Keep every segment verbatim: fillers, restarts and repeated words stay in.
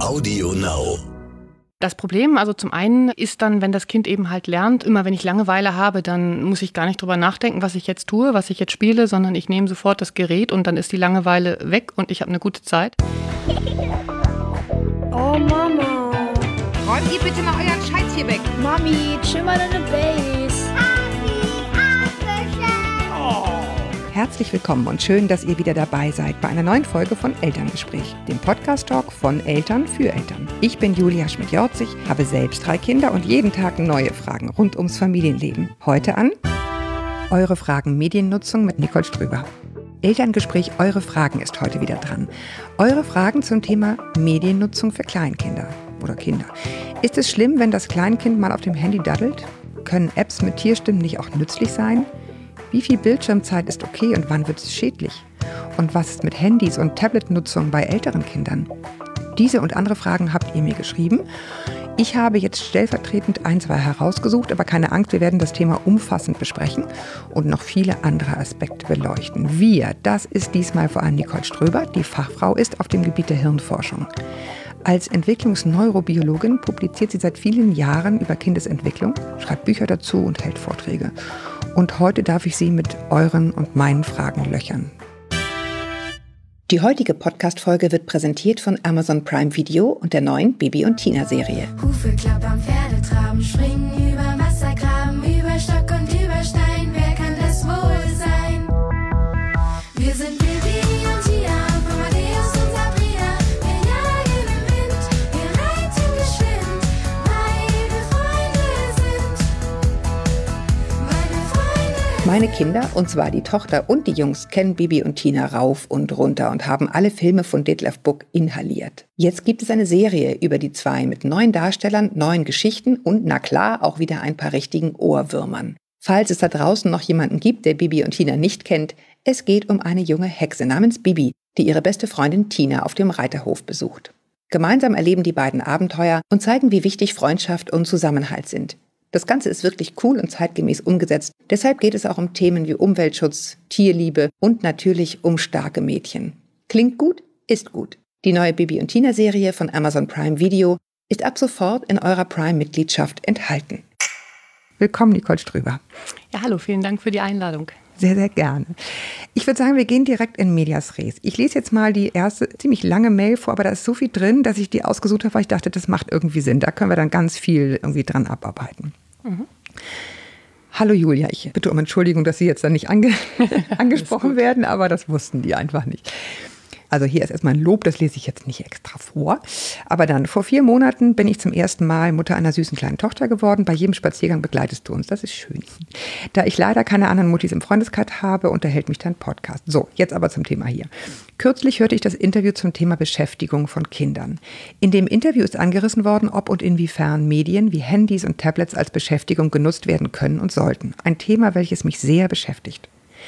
Audio Now. Das Problem, also zum einen ist dann, wenn das Kind eben halt lernt, immer wenn ich Langeweile habe, dann muss ich gar nicht drüber nachdenken, was ich jetzt tue, was ich jetzt spiele, sondern ich nehme sofort das Gerät und dann ist die Langeweile weg und ich habe eine gute Zeit. Oh Mama. Räumt ihr bitte mal euren Scheiß hier weg. Mami, chill mal deine Base. Herzlich willkommen und schön, dass ihr wieder dabei seid bei einer neuen Folge von Elterngespräch, dem Podcast-Talk von Eltern für Eltern. Ich bin Julia Schmidt-Jorzig, habe selbst drei Kinder und jeden Tag neue Fragen rund ums Familienleben. Heute an Eure Fragen Mediennutzung mit Nicole Strüber. Elterngespräch Eure Fragen ist heute wieder dran. Eure Fragen zum Thema Mediennutzung für Kleinkinder oder Kinder. Ist es schlimm, wenn das Kleinkind mal auf dem Handy daddelt? Können Apps mit Tierstimmen nicht auch nützlich sein? Wie viel Bildschirmzeit ist okay und wann wird es schädlich? Und was ist mit Handys und Tablet-Nutzung bei älteren Kindern? Diese und andere Fragen habt ihr mir geschrieben. Ich habe jetzt stellvertretend ein, zwei herausgesucht, aber keine Angst, wir werden das Thema umfassend besprechen und noch viele andere Aspekte beleuchten. Wir, das ist diesmal vor allem Nicole Ströber, die Fachfrau ist auf dem Gebiet der Hirnforschung. Als Entwicklungsneurobiologin publiziert sie seit vielen Jahren über Kindesentwicklung, schreibt Bücher dazu und hält Vorträge. Und heute darf ich Sie mit euren und meinen Fragen löchern. Die heutige Podcast-Folge wird präsentiert von Amazon Prime Video und der neuen Bibi und Tina-Serie. Hufe klappern, Pferde traben, springen über Wassergraben, über Stock und über Stein, wer kann das wohl sein? Wir sind Bibi und Tina, von Amadeus und Sabrina, wir jagen im Wind, wir reiten geschwind, weil wir Freunde sind, weil wir Freunde sind. Meine Kinder, und zwar die Tochter und die Jungs, kennen Bibi und Tina rauf und runter und haben alle Filme von Detlef Buck inhaliert. Jetzt gibt es eine Serie über die zwei mit neuen Darstellern, neuen Geschichten und, na klar, auch wieder ein paar richtigen Ohrwürmern. Falls es da draußen noch jemanden gibt, der Bibi und Tina nicht kennt, es geht um eine junge Hexe namens Bibi, die ihre beste Freundin Tina auf dem Reiterhof besucht. Gemeinsam erleben die beiden Abenteuer und zeigen, wie wichtig Freundschaft und Zusammenhalt sind. Das Ganze ist wirklich cool und zeitgemäß umgesetzt. Deshalb geht es auch um Themen wie Umweltschutz, Tierliebe und natürlich um starke Mädchen. Klingt gut, ist gut. Die neue Bibi und Tina-Serie von Amazon Prime Video ist ab sofort in eurer Prime-Mitgliedschaft enthalten. Willkommen, Nicole Strüber. Ja, hallo, vielen Dank für die Einladung. Sehr, sehr gerne. Ich würde sagen, wir gehen direkt in Medias Res. Ich lese jetzt mal die erste ziemlich lange Mail vor, aber da ist so viel drin, dass ich die ausgesucht habe, weil ich dachte, das macht irgendwie Sinn. Da können wir dann ganz viel irgendwie dran abarbeiten. Mhm. Hallo Julia, ich bitte um Entschuldigung, dass Sie jetzt dann nicht ange- angesprochen werden, aber das wussten die einfach nicht. Also hier ist erstmal ein Lob, das lese ich jetzt nicht extra vor. Aber dann, vor vier Monaten bin ich zum ersten Mal Mutter einer süßen kleinen Tochter geworden. Bei jedem Spaziergang begleitest du uns, das ist schön. Da ich leider keine anderen Muttis im Freundeskreis habe, unterhält mich dein Podcast. So, jetzt aber zum Thema hier. Kürzlich hörte ich das Interview zum Thema Beschäftigung von Kindern. In dem Interview ist angerissen worden, ob und inwiefern Medien wie Handys und Tablets als Beschäftigung genutzt werden können und sollten. Ein Thema, welches mich sehr beschäftigt.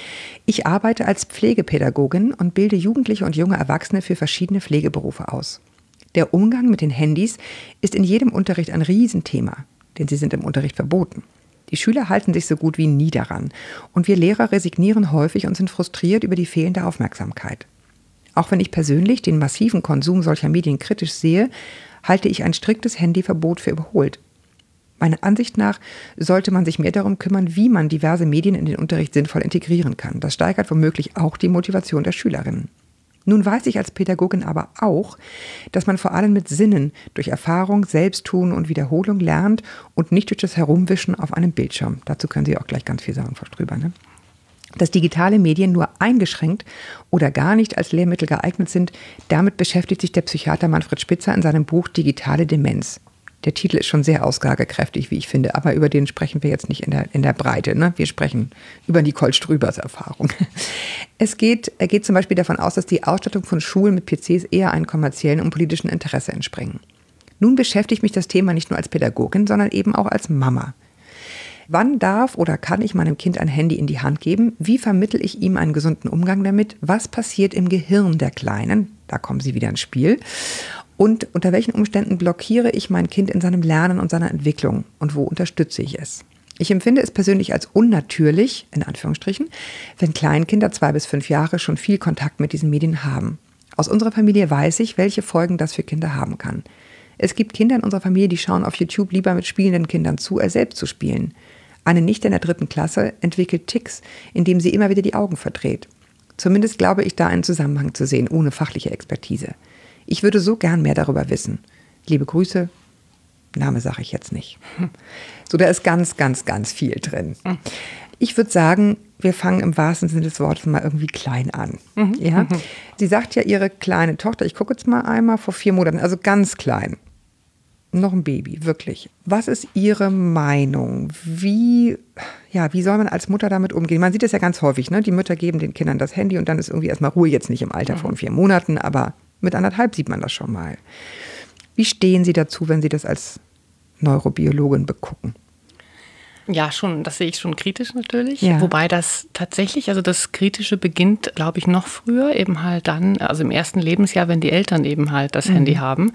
Ich arbeite als Pflegepädagogin und bilde Jugendliche und junge Erwachsene für verschiedene Pflegeberufe aus. Der Umgang mit den Handys ist in jedem Unterricht ein Riesenthema, denn sie sind im Unterricht verboten. Die Schüler halten sich so gut wie nie daran und wir Lehrer resignieren häufig und sind frustriert über die fehlende Aufmerksamkeit. Auch wenn ich persönlich den massiven Konsum solcher Medien kritisch sehe, halte ich ein striktes Handyverbot für überholt. Meiner Ansicht nach sollte man sich mehr darum kümmern, wie man diverse Medien in den Unterricht sinnvoll integrieren kann. Das steigert womöglich auch die Motivation der Schülerinnen. Nun weiß ich als Pädagogin aber auch, dass man vor allem mit Sinnen, durch Erfahrung, Selbsttun und Wiederholung lernt und nicht durch das Herumwischen auf einem Bildschirm. Dazu können Sie auch gleich ganz viel sagen, Frau Strüber, ne? Dass digitale Medien nur eingeschränkt oder gar nicht als Lehrmittel geeignet sind, damit beschäftigt sich der Psychiater Manfred Spitzer in seinem Buch Digitale Demenz. Der Titel ist schon sehr aussagekräftig, wie ich finde, aber über den sprechen wir jetzt nicht in der, in der Breite. Ne? Wir sprechen über Nicole Strübers Erfahrung. Es geht, er geht zum Beispiel davon aus, dass die Ausstattung von Schulen mit P Cs eher einem kommerziellen und politischen Interesse entspringen. Nun beschäftigt mich das Thema nicht nur als Pädagogin, sondern eben auch als Mama. Wann darf oder kann ich meinem Kind ein Handy in die Hand geben? Wie vermittle ich ihm einen gesunden Umgang damit? Was passiert im Gehirn der Kleinen? Da kommen sie wieder ins Spiel. Und unter welchen Umständen blockiere ich mein Kind in seinem Lernen und seiner Entwicklung? Und wo unterstütze ich es? Ich empfinde es persönlich als unnatürlich, in Anführungsstrichen, wenn Kleinkinder zwei bis fünf Jahre schon viel Kontakt mit diesen Medien haben. Aus unserer Familie weiß ich, welche Folgen das für Kinder haben kann. Es gibt Kinder in unserer Familie, die schauen auf YouTube lieber mit spielenden Kindern zu, als selbst zu spielen. Eine Nichte in der dritten Klasse entwickelt Tics, indem sie immer wieder die Augen verdreht. Zumindest glaube ich, da einen Zusammenhang zu sehen, ohne fachliche Expertise. Ich würde so gern mehr darüber wissen. Liebe Grüße, Name sage ich jetzt nicht. So, da ist ganz, ganz, ganz viel drin. Ich würde sagen, wir fangen im wahrsten Sinne des Wortes mal irgendwie klein an. Mhm. Ja? Sie sagt ja, ihre kleine Tochter, ich gucke jetzt mal einmal, vor vier Monaten, also ganz klein. Noch ein Baby, wirklich. Was ist Ihre Meinung? Wie, ja, wie soll man als Mutter damit umgehen? Man sieht das ja ganz häufig, ne? Die Mütter geben den Kindern das Handy und dann ist irgendwie erstmal Ruhe, jetzt nicht im Alter von vier Monaten, aber mit anderthalb sieht man das schon mal. Wie stehen Sie dazu, wenn Sie das als Neurobiologin begucken? Ja, schon, das sehe ich schon kritisch natürlich. Ja. Wobei das tatsächlich, also das Kritische beginnt, glaube ich, noch früher, eben halt dann, also im ersten Lebensjahr, wenn die Eltern eben halt das mhm. Handy haben.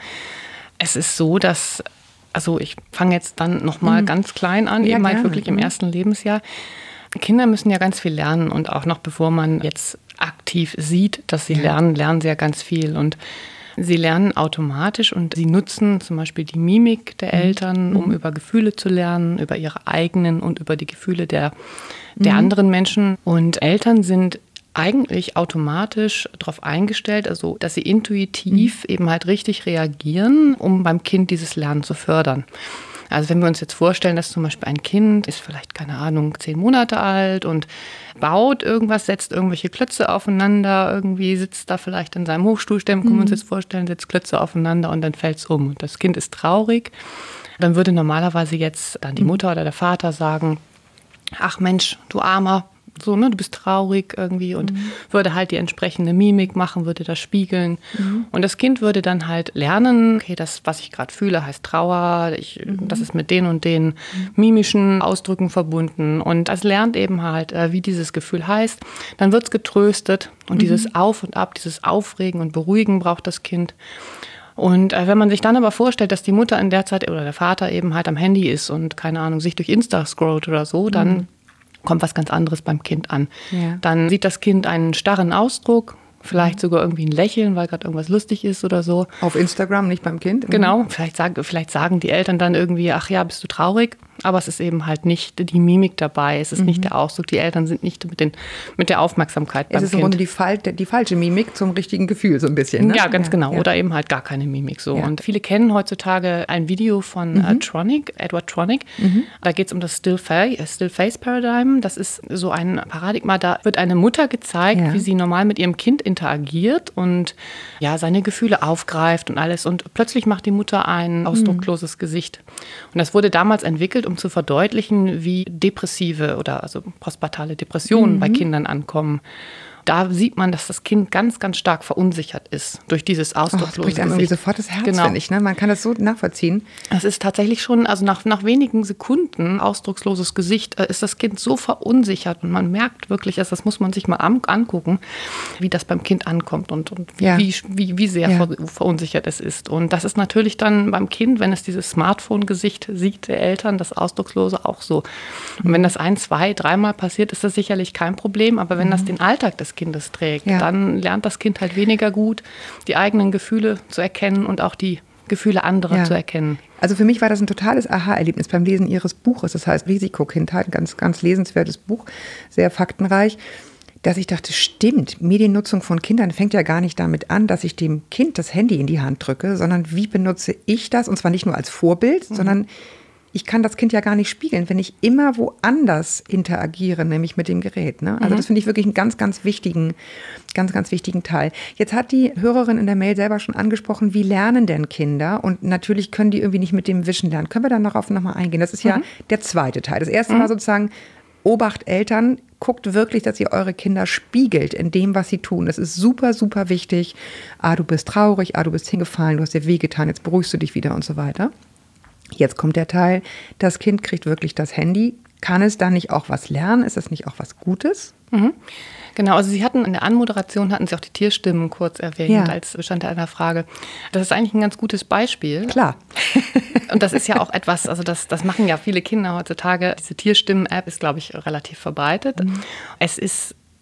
Es ist so, dass, also ich fange jetzt dann nochmal mhm. ganz klein an, ja, eben halt gerne. wirklich im mhm. ersten Lebensjahr. Kinder müssen ja ganz viel lernen und auch noch bevor man jetzt aktiv sieht, dass sie ja. lernen, lernen sie ja ganz viel und sie lernen automatisch und sie nutzen zum Beispiel die Mimik der Eltern, um mhm. über Gefühle zu lernen, über ihre eigenen und über die Gefühle der, der mhm. anderen Menschen. Und Eltern sind eigentlich automatisch darauf eingestellt, also dass sie intuitiv mhm. eben halt richtig reagieren, um beim Kind dieses Lernen zu fördern. Also wenn wir uns jetzt vorstellen, dass zum Beispiel ein Kind ist vielleicht, keine Ahnung, zehn Monate alt und baut irgendwas, setzt irgendwelche Klötze aufeinander, irgendwie sitzt da vielleicht in seinem Hochstuhlstemm, können wir uns jetzt vorstellen, setzt Klötze aufeinander und dann fällt es um. Und das Kind ist traurig. Dann würde normalerweise jetzt dann die Mutter oder der Vater sagen, ach Mensch, du Armer, so, ne, du bist traurig irgendwie und mhm. würde halt die entsprechende Mimik machen, würde das spiegeln. Mhm. Und das Kind würde dann halt lernen, okay, das, was ich gerade fühle, heißt Trauer, ich, mhm. das ist mit den und den mimischen Ausdrücken verbunden. Und es lernt eben halt, wie dieses Gefühl heißt. Dann wird es getröstet und mhm. dieses Auf und Ab, dieses Aufregen und Beruhigen braucht das Kind. Und äh, wenn man sich dann aber vorstellt, dass die Mutter in der Zeit oder der Vater eben halt am Handy ist und, keine Ahnung, sich durch Insta scrollt oder so, dann mhm. kommt was ganz anderes beim Kind an. Ja. Dann sieht das Kind einen starren Ausdruck, vielleicht sogar irgendwie ein Lächeln, weil gerade irgendwas lustig ist oder so. Auf Instagram, nicht beim Kind? Genau, vielleicht, sag, vielleicht sagen die Eltern dann irgendwie, ach ja, bist du traurig? Aber es ist eben halt nicht die Mimik dabei, es ist mhm. nicht der Ausdruck, die Eltern sind nicht mit, den, mit der Aufmerksamkeit beim Kind. Es ist im Grunde die, Fal- die falsche Mimik zum richtigen Gefühl so ein bisschen, ne? Ja, ganz ja, genau. Ja. Oder eben halt gar keine Mimik so. Ja. Und viele kennen heutzutage ein Video von mhm. uh, Tronick, Edward Tronick. Mhm. Da geht es um das Still Face, Still Face Paradigm. Das ist so ein Paradigma, da wird eine Mutter gezeigt, ja. wie sie normal mit ihrem Kind interagiert und ja, seine Gefühle aufgreift und alles. Und plötzlich macht die Mutter ein ausdruckloses mhm. Gesicht. Und das wurde damals entwickelt, um zu verdeutlichen, wie depressive oder also postpartale Depressionen mhm. bei Kindern ankommen. Da sieht man, dass das Kind ganz, ganz stark verunsichert ist durch dieses ausdruckslose Gesicht. Oh, das bricht einem irgendwie sofort das Herz, genau. finde ich. Ne? Man kann das so nachvollziehen. Es ist tatsächlich schon, also nach, nach wenigen Sekunden ausdrucksloses Gesicht, äh, ist das Kind so verunsichert und man merkt wirklich, also das muss man sich mal an, angucken, wie das beim Kind ankommt und, und wie, ja. wie, wie, wie sehr ja. ver, verunsichert es ist. Und das ist natürlich dann beim Kind, wenn es dieses Smartphone-Gesicht sieht, der Eltern, das Ausdruckslose auch so. Und wenn das ein, zwei, dreimal passiert, ist das sicherlich kein Problem, aber wenn mhm. das den Alltag des Kindes trägt, ja. dann lernt das Kind halt weniger gut, die eigenen Gefühle zu erkennen und auch die Gefühle anderer ja. zu erkennen. Also für mich war das ein totales Aha-Erlebnis beim Lesen Ihres Buches. Das heißt Risikokindheit, ein ganz, ganz lesenswertes Buch, sehr faktenreich, dass ich dachte, stimmt, Mediennutzung von Kindern fängt ja gar nicht damit an, dass ich dem Kind das Handy in die Hand drücke, sondern wie benutze ich das? Und zwar nicht nur als Vorbild, mhm. sondern ich kann das Kind ja gar nicht spiegeln, wenn ich immer woanders interagiere, nämlich mit dem Gerät. Ne? Also mhm. das finde ich wirklich einen ganz, ganz wichtigen, ganz, ganz wichtigen Teil. Jetzt hat die Hörerin in der Mail selber schon angesprochen, wie lernen denn Kinder? Und natürlich können die irgendwie nicht mit dem Wischen lernen. Können wir dann darauf nochmal eingehen? Das ist mhm. ja der zweite Teil. Das erste mhm. war sozusagen, Obacht Eltern, guckt wirklich, dass ihr eure Kinder spiegelt in dem, was sie tun. Das ist super, super wichtig. Ah, du bist traurig, ah, du bist hingefallen, du hast dir wehgetan, jetzt beruhigst du dich wieder und so weiter. Jetzt kommt der Teil, das Kind kriegt wirklich das Handy. Kann es da nicht auch was lernen? Ist das nicht auch was Gutes? Mhm. Genau, also Sie hatten in der Anmoderation, hatten Sie auch die Tierstimmen kurz erwähnt ja. als Bestandteil einer Frage. Das ist eigentlich ein ganz gutes Beispiel. Klar. Und das ist ja auch etwas, also das, das machen ja viele Kinder heutzutage. Diese Tierstimmen-App ist, glaube ich, relativ verbreitet. Mhm. Es ist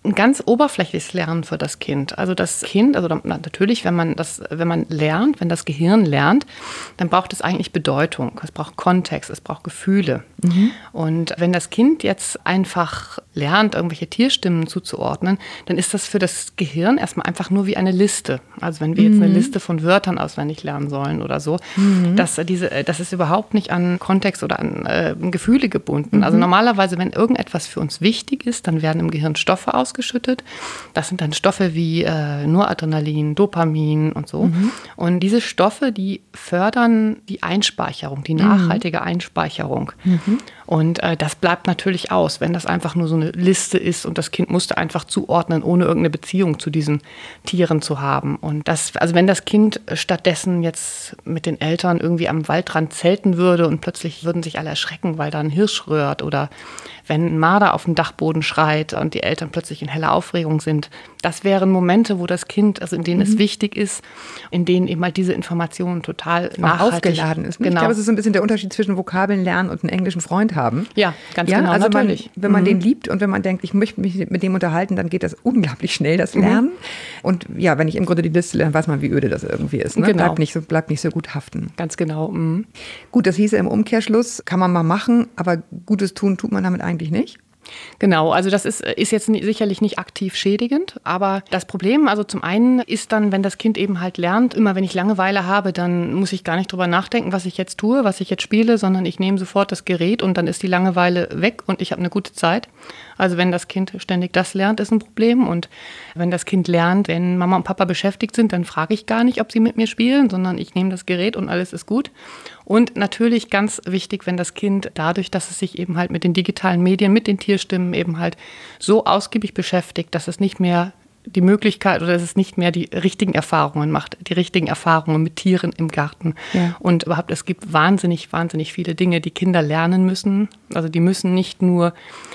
ein ganz oberflächliches Lernen für das Kind. Also das Kind, also natürlich, wenn man das, wenn man lernt, wenn das Gehirn lernt, dann braucht es eigentlich Bedeutung. Es braucht Kontext, es braucht Gefühle. Mhm. Und wenn das Kind jetzt einfach lernt, irgendwelche Tierstimmen zuzuordnen, dann ist das für das Gehirn erstmal einfach nur wie eine Liste. Also wenn wir jetzt eine Liste von Wörtern auswendig lernen sollen oder so, mhm. dass diese, das ist überhaupt nicht an Kontext oder an äh, Gefühle gebunden. Mhm. Also normalerweise, wenn irgendetwas für uns wichtig ist, dann werden im Gehirn Stoffe ausgeschüttet. Das sind dann Stoffe wie äh, Noradrenalin, Dopamin und so. Mhm. Und diese Stoffe, die fördern die Einspeicherung, die nachhaltige mhm. Einspeicherung. Mhm. Und äh, das bleibt natürlich aus, wenn das einfach nur so eine Liste ist und das Kind musste einfach zuordnen, ohne irgendeine Beziehung zu diesen Tieren zu haben. Und das, also wenn das Kind stattdessen jetzt mit den Eltern irgendwie am Waldrand zelten würde und plötzlich würden sich alle erschrecken, weil da ein Hirsch röhrt, oder wenn ein Marder auf dem Dachboden schreit und die Eltern plötzlich in heller Aufregung sind, das wären Momente, wo das Kind, also in denen mhm. es wichtig ist, in denen eben halt diese Informationen total nachhaltig aufgeladen ist. Genau. Ich glaube, es ist so ein bisschen der Unterschied zwischen Vokabeln lernen und einen englischen Freund haben. Ja, ganz ja, genau, also natürlich. Man, wenn man mhm. den liebt und wenn man denkt, ich möchte mich mit dem unterhalten, dann geht das unglaublich schnell, das Lernen. Mhm. Und ja, wenn ich im Grunde die Liste lerne, weiß man, wie öde das irgendwie ist. Ne? Genau. Bleibt nicht so, bleibt nicht so gut haften. Ganz genau. Mhm. Gut, das hieße im Umkehrschluss, kann man mal machen, aber Gutes tun tut man damit eigentlich nicht. Genau, also das ist, ist jetzt sicherlich nicht aktiv schädigend, aber das Problem, also zum einen ist dann, wenn das Kind eben halt lernt, immer wenn ich Langeweile habe, dann muss ich gar nicht drüber nachdenken, was ich jetzt tue, was ich jetzt spiele, sondern ich nehme sofort das Gerät und dann ist die Langeweile weg und ich habe eine gute Zeit. Also wenn das Kind ständig das lernt, ist ein Problem, und wenn das Kind lernt, wenn Mama und Papa beschäftigt sind, dann frage ich gar nicht, ob sie mit mir spielen, sondern ich nehme das Gerät und alles ist gut. Und natürlich ganz wichtig, wenn das Kind dadurch, dass es sich eben halt mit den digitalen Medien, mit den Tierstimmen eben halt so ausgiebig beschäftigt, dass es nicht mehr die Möglichkeit oder dass es nicht mehr die richtigen Erfahrungen macht, die richtigen Erfahrungen mit Tieren im Garten. Ja. Und überhaupt, es gibt wahnsinnig, wahnsinnig viele Dinge, die Kinder lernen müssen. Also die müssen nicht nur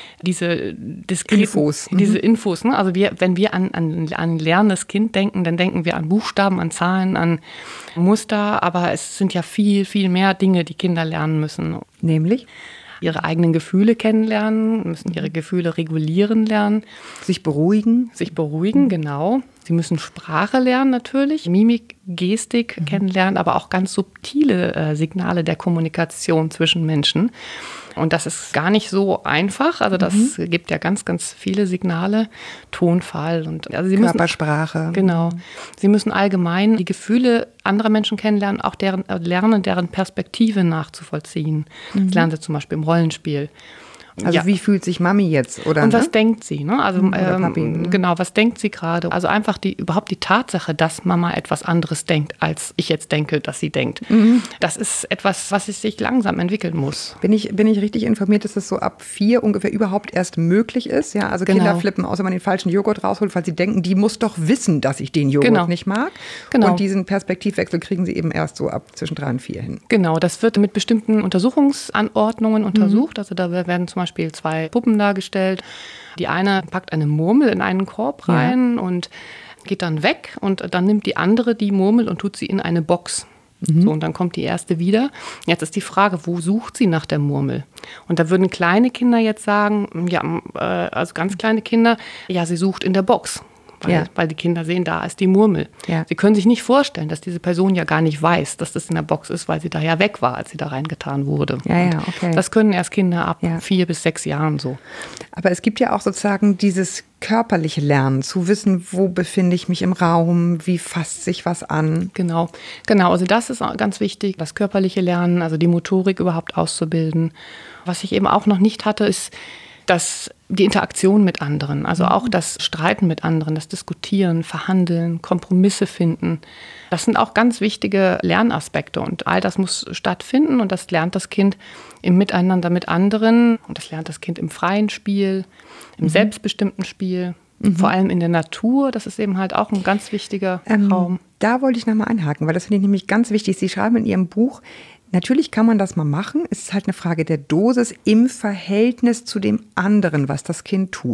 diese diskreten, Infos, diese mhm. Infos, ne? Also wir, wenn wir an, an, an ein lernendes Kind denken, dann denken wir an Buchstaben, an Zahlen, an Muster, aber es sind ja viel, viel mehr Dinge, die Kinder lernen müssen. Nämlich? Ihre eigenen Gefühle kennenlernen, müssen ihre Gefühle regulieren lernen. Sich beruhigen. Sich beruhigen, mhm. genau. Sie müssen Sprache lernen natürlich, Mimik, Gestik mhm. kennenlernen, aber auch ganz subtile äh, Signale der Kommunikation zwischen Menschen. Und das ist gar nicht so einfach. Also das mhm. gibt ja ganz, ganz viele Signale, Tonfall und also sie Körpersprache. Müssen, genau. Sie müssen allgemein die Gefühle anderer Menschen kennenlernen, auch deren lernen, deren Perspektive nachzuvollziehen. Mhm. Das lernen sie zum Beispiel im Rollenspiel. Also ja. Wie fühlt sich Mami jetzt? Oder, und was ne? denkt sie? Ne? Also oder ähm, Papi, ne? Genau, was denkt sie gerade? Also einfach die überhaupt die Tatsache, dass Mama etwas anderes denkt, als ich jetzt denke, dass sie denkt. Mhm. Das ist etwas, was sich langsam entwickeln muss. Bin ich, bin ich richtig informiert, dass das so ab vier ungefähr überhaupt erst möglich ist? Ja, also genau. Kinder flippen aus, wenn man den falschen Joghurt rausholt, weil sie denken, die muss doch wissen, dass ich den Joghurt genau. nicht mag. Genau. Und diesen Perspektivwechsel kriegen sie eben erst so ab zwischen drei und vier hin. Genau, das wird mit bestimmten Untersuchungsanordnungen untersucht. Mhm. Also da werden zum Beispiel zwei Puppen dargestellt. Die eine packt eine Murmel in einen Korb rein ja. und geht dann weg, und dann nimmt die andere die Murmel und tut sie in eine Box. Mhm. So, und dann kommt die erste wieder. Jetzt ist die Frage, wo sucht sie nach der Murmel? Und da würden kleine Kinder jetzt sagen, ja, also ganz kleine Kinder, ja, sie sucht in der Box. Weil, ja. weil die Kinder sehen, da ist die Murmel. Ja. Sie können sich nicht vorstellen, dass diese Person ja gar nicht weiß, dass das in der Box ist, weil sie da ja weg war, als sie da reingetan wurde. Ja, ja, okay. Das können erst Kinder ab ja. vier bis sechs Jahren so. Aber es gibt ja auch sozusagen dieses körperliche Lernen, zu wissen, wo befinde ich mich im Raum, wie fasst sich was an. Genau, genau. Also das ist ganz wichtig, das körperliche Lernen, also die Motorik überhaupt auszubilden. Was ich eben auch noch nicht hatte, ist dass die Interaktion mit anderen, also auch das Streiten mit anderen, das Diskutieren, Verhandeln, Kompromisse finden, das sind auch ganz wichtige Lernaspekte, und all das muss stattfinden, und das lernt das Kind im Miteinander mit anderen, und das lernt das Kind im freien Spiel, im mhm. selbstbestimmten Spiel, mhm. vor allem in der Natur. Das ist eben halt auch ein ganz wichtiger ähm, Raum. Da wollte ich nochmal einhaken, weil das finde ich nämlich ganz wichtig. Sie schreiben in Ihrem Buch, natürlich kann man das mal machen. Es ist halt eine Frage der Dosis im Verhältnis zu dem anderen, was das Kind tut.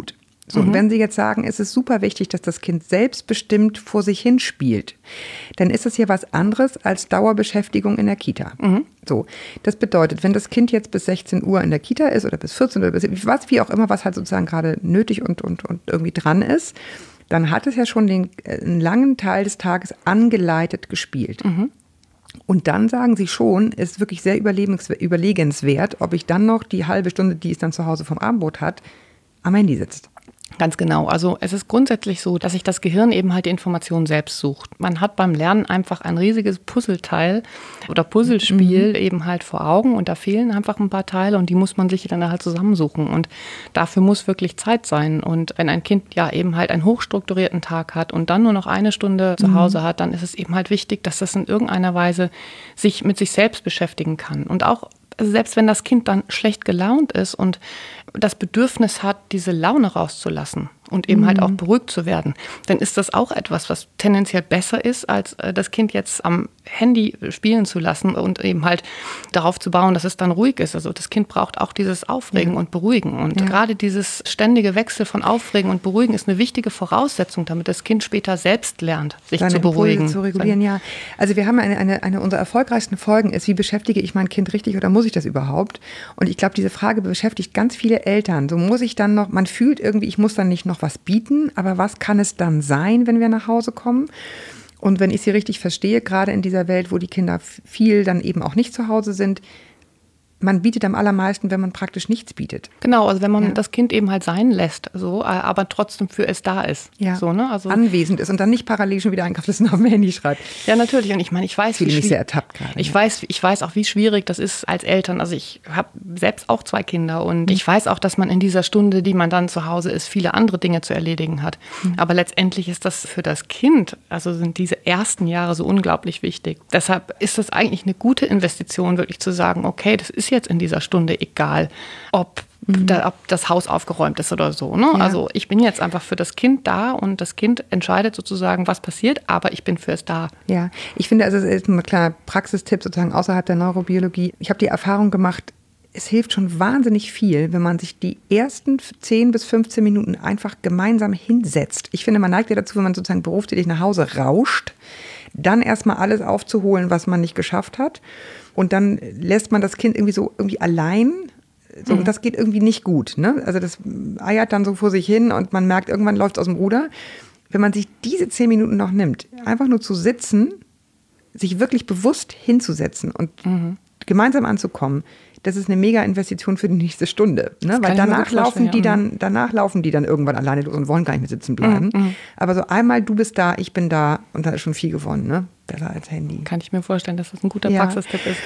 So, mhm. Und wenn Sie jetzt sagen, es ist super wichtig, dass das Kind selbstbestimmt vor sich hin spielt, dann ist das ja was anderes als Dauerbeschäftigung in der Kita. Mhm. So, das bedeutet, wenn das Kind jetzt bis sechzehn Uhr in der Kita ist oder bis vierzehn oder bis was, wie auch immer, was halt sozusagen gerade nötig und, und, und irgendwie dran ist, dann hat es ja schon den einen langen Teil des Tages angeleitet gespielt. Mhm. Und dann sagen Sie schon, es ist wirklich sehr überlegenswert, ob ich dann noch die halbe Stunde, die es dann zu Hause vom Abendbrot hat, am Handy sitzt. Ganz genau. Also es ist grundsätzlich so, dass sich das Gehirn eben halt die Informationen selbst sucht. Man hat beim Lernen einfach ein riesiges Puzzleteil oder Puzzlespiel mhm. eben halt vor Augen und da fehlen einfach ein paar Teile und die muss man sich dann halt zusammensuchen und dafür muss wirklich Zeit sein. Und wenn ein Kind ja eben halt einen hochstrukturierten Tag hat und dann nur noch eine Stunde zu Hause hat, dann ist es eben halt wichtig, dass das in irgendeiner Weise sich mit sich selbst beschäftigen kann. Und auch also selbst wenn das Kind dann schlecht gelaunt ist und das Bedürfnis hat, diese Laune rauszulassen und eben mhm. halt auch beruhigt zu werden, dann ist das auch etwas, was tendenziell besser ist, als das Kind jetzt am Handy spielen zu lassen und eben halt darauf zu bauen, dass es dann ruhig ist. Also das Kind braucht auch dieses Aufregen ja. und Beruhigen. Und ja. gerade dieses ständige Wechsel von Aufregen und Beruhigen ist eine wichtige Voraussetzung, damit das Kind später selbst lernt, sich Seine zu beruhigen. Impulse zu regulieren, ja. Also wir haben eine, eine, eine unserer erfolgreichsten Folgen ist, wie beschäftige ich mein Kind richtig oder muss ich das überhaupt? Und ich glaube, diese Frage beschäftigt ganz viele Eltern. So muss ich dann noch, man fühlt irgendwie, ich muss dann nicht noch was bieten, aber was kann es dann sein, wenn wir nach Hause kommen? Und wenn ich sie richtig verstehe, gerade in dieser Welt, wo die Kinder viel dann eben auch nicht zu Hause sind, man bietet am allermeisten, wenn man praktisch nichts bietet. Genau, also wenn man ja. das Kind eben halt sein lässt, so, aber trotzdem für es da ist. Ja. So, ne? Also anwesend ist und dann nicht parallel schon wieder Einkaufslisten auf dem Handy schreibt. Ja, natürlich. Und ich meine, ich weiß, ich fühle mich sehr ertappt gerade. Ich, ja. weiß, ich weiß auch, wie schwierig das ist als Eltern. Also ich habe selbst auch zwei Kinder und mhm. ich weiß auch, dass man in dieser Stunde, die man dann zu Hause ist, viele andere Dinge zu erledigen hat. Mhm. Aber letztendlich ist das für das Kind, also sind diese ersten Jahre so unglaublich wichtig. Deshalb ist das eigentlich eine gute Investition, wirklich zu sagen, okay, das ist jetzt in dieser Stunde egal, ob, mhm. da, ob das Haus aufgeräumt ist oder so. Ne? Ja. Also ich bin jetzt einfach für das Kind da und das Kind entscheidet sozusagen, was passiert, aber ich bin für es da. Ja, ich finde, also es ist ein kleiner Praxistipp sozusagen außerhalb der Neurobiologie. Ich habe die Erfahrung gemacht, es hilft schon wahnsinnig viel, wenn man sich die ersten zehn bis fünfzehn Minuten einfach gemeinsam hinsetzt. Ich finde, man neigt ja dazu, wenn man sozusagen berufstätig nach Hause rauscht, dann erstmal alles aufzuholen, was man nicht geschafft hat. Und dann lässt man das Kind irgendwie so irgendwie allein. So, mhm. Und das geht irgendwie nicht gut. Ne? Also das eiert dann so vor sich hin und man merkt, irgendwann läuft es aus dem Ruder. Wenn man sich diese zehn Minuten noch nimmt, einfach nur zu sitzen, sich wirklich bewusst hinzusetzen und mhm. gemeinsam anzukommen, das ist eine mega Investition für die nächste Stunde. Ne? Weil danach laufen, die dann, danach laufen die dann irgendwann alleine los und wollen gar nicht mehr sitzen bleiben. Mhm. Aber so einmal, du bist da, ich bin da und dann ist schon viel gewonnen. Ne? Besser als Handy. Kann ich mir vorstellen, dass das ein guter ja. Praxistipp ist.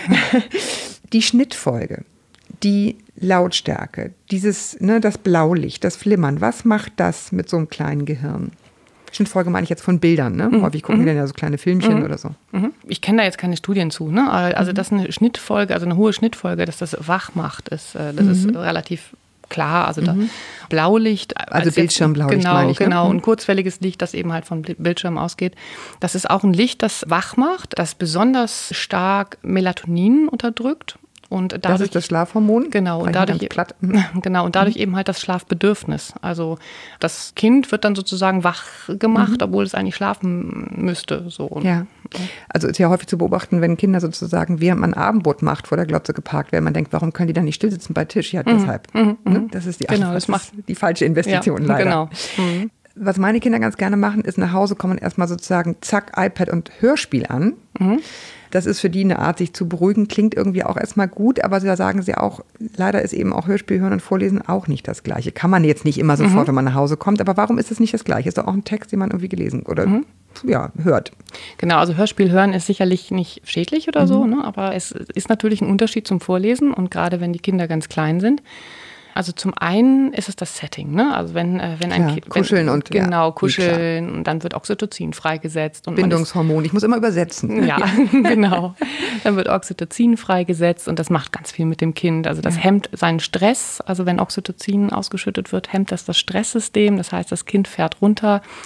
Die Schnittfolge, die Lautstärke, dieses, ne, das Blaulicht, das Flimmern, was macht das mit so einem kleinen Gehirn? Schnittfolge meine ich jetzt von Bildern, ne? Mhm. Häufig gucken wir dann ja so kleine Filmchen mhm. oder so. Mhm. Ich kenne da jetzt keine Studien zu, ne? Also, dass eine Schnittfolge, also eine hohe Schnittfolge, dass das wach macht, ist, das mhm. ist relativ klar. Also da mhm. Blaulicht. Also als Bildschirmblaulicht genau, meine ich. Ne? Genau, und kurzwelliges Licht, das eben halt vom Bildschirm ausgeht. Das ist auch ein Licht, das wach macht, das besonders stark Melatonin unterdrückt. Und dadurch, das ist das Schlafhormon? Genau, und dadurch, genau, und dadurch eben halt das Schlafbedürfnis. Also das Kind wird dann sozusagen wach gemacht, mhm. obwohl es eigentlich schlafen müsste. So. Ja, also ist ja häufig zu beobachten, wenn Kinder sozusagen, während man Abendbrot macht, vor der Glotze geparkt werden, man denkt, warum können die dann nicht still sitzen bei Tisch? Ja, mhm. deshalb. Mhm. Ne? Das ist die, genau, Ach, das das macht die falsche Investition ja, leider. Genau. Mhm. Was meine Kinder ganz gerne machen, ist nach Hause kommen und erstmal sozusagen zack, iPad und Hörspiel an. Mhm. Das ist für die eine Art, sich zu beruhigen, klingt irgendwie auch erstmal gut, aber da sagen sie auch, leider ist eben auch Hörspiel hören und vorlesen auch nicht das Gleiche. Kann man jetzt nicht immer sofort, mhm. wenn man nach Hause kommt, aber warum ist es nicht das Gleiche? Ist doch auch ein Text, den man irgendwie gelesen oder mhm. ja, hört. Genau, also Hörspiel hören ist sicherlich nicht schädlich oder mhm. so, ne? Aber es ist natürlich ein Unterschied zum Vorlesen und gerade wenn die Kinder ganz klein sind. Also zum einen ist es das Setting, ne? Also wenn, äh, wenn ein ja, Kind kuscheln und genau ja, kuscheln und dann wird Oxytocin freigesetzt und Bindungshormon. Ist, ich muss immer übersetzen. Ja, genau. Dann wird Oxytocin freigesetzt und das macht ganz viel mit dem Kind. Also das ja. hemmt seinen Stress. Also wenn Oxytocin ausgeschüttet wird, hemmt das das Stresssystem. Das heißt, das Kind fährt runter.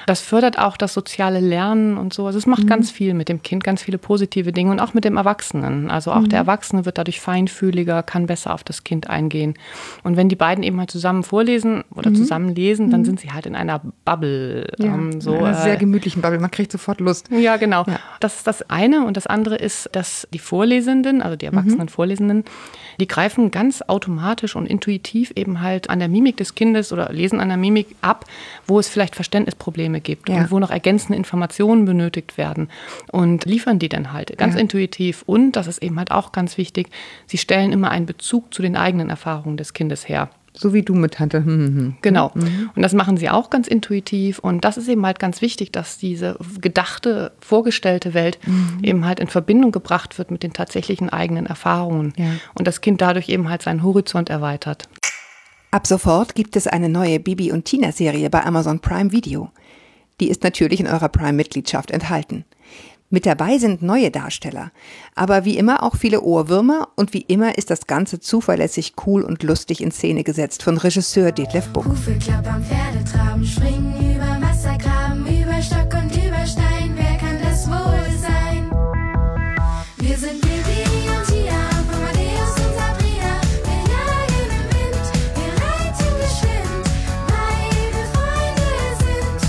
Das fördert auch das soziale Lernen und so. Also es macht mhm. ganz viel mit dem Kind, ganz viele positive Dinge und auch mit dem Erwachsenen. Also auch mhm. der Erwachsene wird dadurch feinfühliger, kann besser auf das Kind eingehen. Und wenn die beiden eben halt zusammen vorlesen oder mhm. zusammen lesen, dann mhm. sind sie halt in einer Bubble. Ja, ähm, so, in einer sehr gemütlichen Bubble. Man kriegt sofort Lust. Ja, genau. Ja. Das ist das eine. Und das andere ist, dass die Vorlesenden, also die erwachsenen mhm. Vorlesenden, die greifen ganz automatisch und intuitiv eben halt an der Mimik des Kindes oder lesen an der Mimik ab, wo es vielleicht Verständnisprobleme gibt ja. und wo noch ergänzende Informationen benötigt werden und liefern die dann halt ganz ja. intuitiv. Und, das ist eben halt auch ganz wichtig, sie stellen immer einen Bezug zu den eigenen Erfahrungen des Kindes her. So wie du mit Tante. Hm, hm. Genau. Mhm. Und das machen sie auch ganz intuitiv. Und das ist eben halt ganz wichtig, dass diese gedachte, vorgestellte Welt mhm. eben halt in Verbindung gebracht wird mit den tatsächlichen eigenen Erfahrungen. Ja. Und das Kind dadurch eben halt seinen Horizont erweitert. Ab sofort gibt es eine neue Bibi und Tina-Serie bei Amazon Prime Video. Die ist natürlich in eurer Prime-Mitgliedschaft enthalten. Mit dabei sind neue Darsteller, aber wie immer auch viele Ohrwürmer und wie immer ist das Ganze zuverlässig, cool und lustig in Szene gesetzt von Regisseur Detlef Buck. Hufe klappern, Pferde traben, springen über Wassergraben, über Stock und über Stein, wer kann das wohl sein? Wir sind Bibi und Tina, Amadeus und Sabrina, wir jagen im Wind, wir reiten geschwind, weil wir Freunde sind,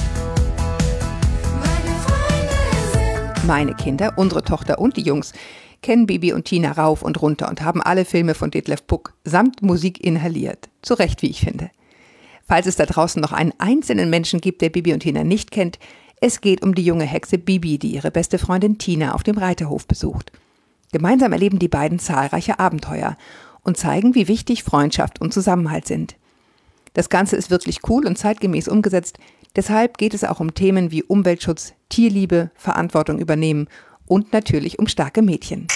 weil wir Freunde sind. Meine Kinder, unsere Tochter und die Jungs kennen Bibi und Tina rauf und runter und haben alle Filme von Detlef Buck samt Musik inhaliert. Zu Recht, wie ich finde. Falls es da draußen noch einen einzelnen Menschen gibt, der Bibi und Tina nicht kennt, es geht um die junge Hexe Bibi, die ihre beste Freundin Tina auf dem Reiterhof besucht. Gemeinsam erleben die beiden zahlreiche Abenteuer und zeigen, wie wichtig Freundschaft und Zusammenhalt sind. Das Ganze ist wirklich cool und zeitgemäß umgesetzt. Deshalb geht es auch um Themen wie Umweltschutz, Tierliebe, Verantwortung übernehmen und natürlich um starke Mädchen.